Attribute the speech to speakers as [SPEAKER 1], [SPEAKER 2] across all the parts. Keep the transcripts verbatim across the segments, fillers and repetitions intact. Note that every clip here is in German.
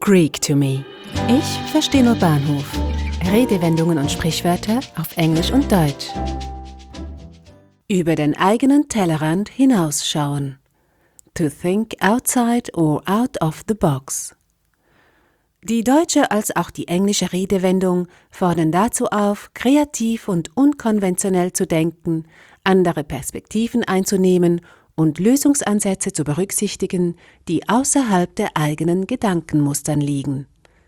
[SPEAKER 1] Greek to me. Ich verstehe nur Bahnhof. Redewendungen und Sprichwörter auf Englisch und Deutsch. Über den eigenen Tellerrand hinausschauen. To think outside or out of the box. Die deutsche als auch die englische Redewendung fordern dazu auf, kreativ und unkonventionell zu denken, andere Perspektiven einzunehmen und Lösungsansätze zu berücksichtigen, die außerhalb der eigenen Gedankenmustern liegen.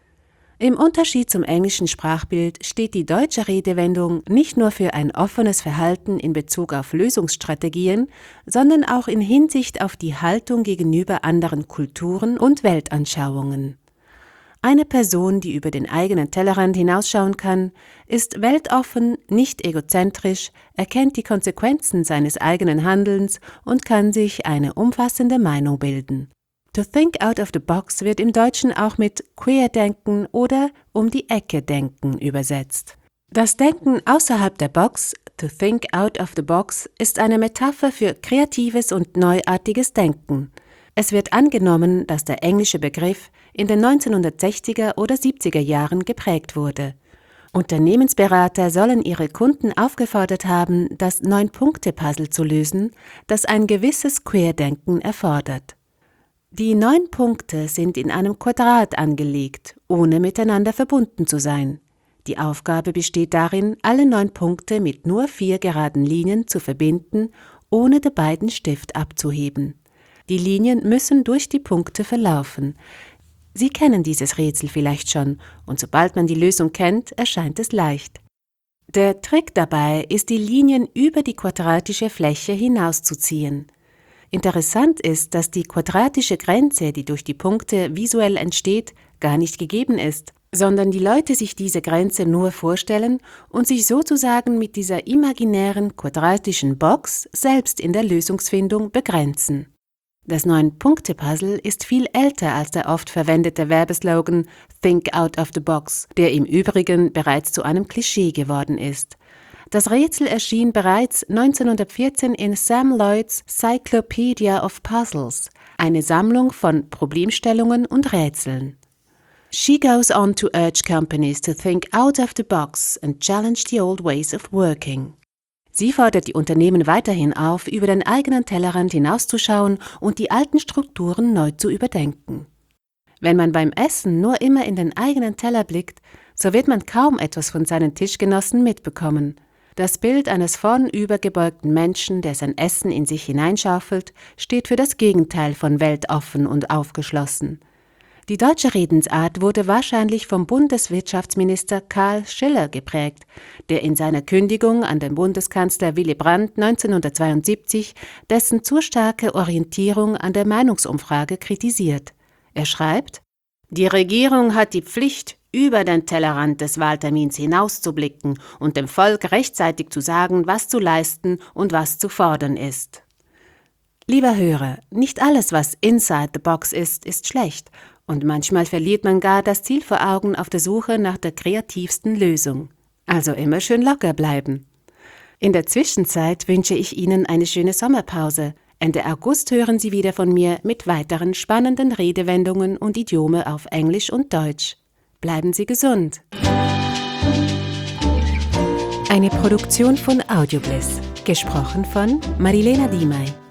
[SPEAKER 1] Im Unterschied zum englischen Sprachbild steht die deutsche Redewendung nicht nur für ein offenes Verhalten in Bezug auf Lösungsstrategien, sondern auch in Hinsicht auf die Haltung gegenüber anderen Kulturen und Weltanschauungen. Eine Person, die über den eigenen Tellerrand hinausschauen kann, ist weltoffen, nicht egozentrisch, erkennt die Konsequenzen seines eigenen Handelns und kann sich eine umfassende Meinung bilden. To think out of the box wird im Deutschen auch mit Querdenken oder um die Ecke denken übersetzt. Das Denken außerhalb der Box, to think out of the box, ist eine Metapher für kreatives und neuartiges Denken. Es wird angenommen, dass der englische Begriff in den neunzehnhundertsechziger oder siebziger Jahren geprägt wurde. Unternehmensberater sollen ihre Kunden aufgefordert haben, das Neun-Punkte-Puzzle zu lösen, das ein gewisses Querdenken erfordert. Die neun Punkte sind in einem Quadrat angelegt, ohne miteinander verbunden zu sein. Die Aufgabe besteht darin, alle neun Punkte mit nur vier geraden Linien zu verbinden, ohne den beiden Stift abzuheben. Die Linien müssen durch die Punkte verlaufen. Sie kennen dieses Rätsel vielleicht schon, und sobald man die Lösung kennt, erscheint es leicht. Der Trick dabei ist, die Linien über die quadratische Fläche hinauszuziehen. Interessant ist, dass die quadratische Grenze, die durch die Punkte visuell entsteht, gar nicht gegeben ist, sondern die Leute sich diese Grenze nur vorstellen und sich sozusagen mit dieser imaginären quadratischen Box selbst in der Lösungsfindung begrenzen. Das Neun-Punkte-Puzzle ist viel älter als der oft verwendete Werbeslogan Think out of the box, der im Übrigen bereits zu einem Klischee geworden ist. Das Rätsel erschien bereits neunzehnhundertvierzehn in Sam Lloyds Cyclopedia of Puzzles, eine Sammlung von Problemstellungen und Rätseln. She goes on to urge companies to think out of the box and challenge the old ways of working. Sie fordert die Unternehmen weiterhin auf, über den eigenen Tellerrand hinauszuschauen und die alten Strukturen neu zu überdenken. Wenn man beim Essen nur immer in den eigenen Teller blickt, so wird man kaum etwas von seinen Tischgenossen mitbekommen. Das Bild eines vornübergebeugten Menschen, der sein Essen in sich hineinschaufelt, steht für das Gegenteil von weltoffen und aufgeschlossen. Die deutsche Redensart wurde wahrscheinlich vom Bundeswirtschaftsminister Karl Schiller geprägt, der in seiner Kündigung an den Bundeskanzler Willy Brandt neunzehnhundertzweiundsiebzig dessen zu starke Orientierung an der Meinungsumfrage kritisiert. Er schreibt: Die Regierung hat die Pflicht, über den Tellerrand des Wahltermins hinauszublicken und dem Volk rechtzeitig zu sagen, was zu leisten und was zu fordern ist. Lieber Hörer, nicht alles, was inside the box ist, ist schlecht. Und manchmal verliert man gar das Ziel vor Augen auf der Suche nach der kreativsten Lösung. Also immer schön locker bleiben. In der Zwischenzeit wünsche ich Ihnen eine schöne Sommerpause. Ende August hören Sie wieder von mir mit weiteren spannenden Redewendungen und Idiome auf Englisch und Deutsch. Bleiben Sie gesund. Eine Produktion von Audiobliss. Gesprochen von Marilena Diemey.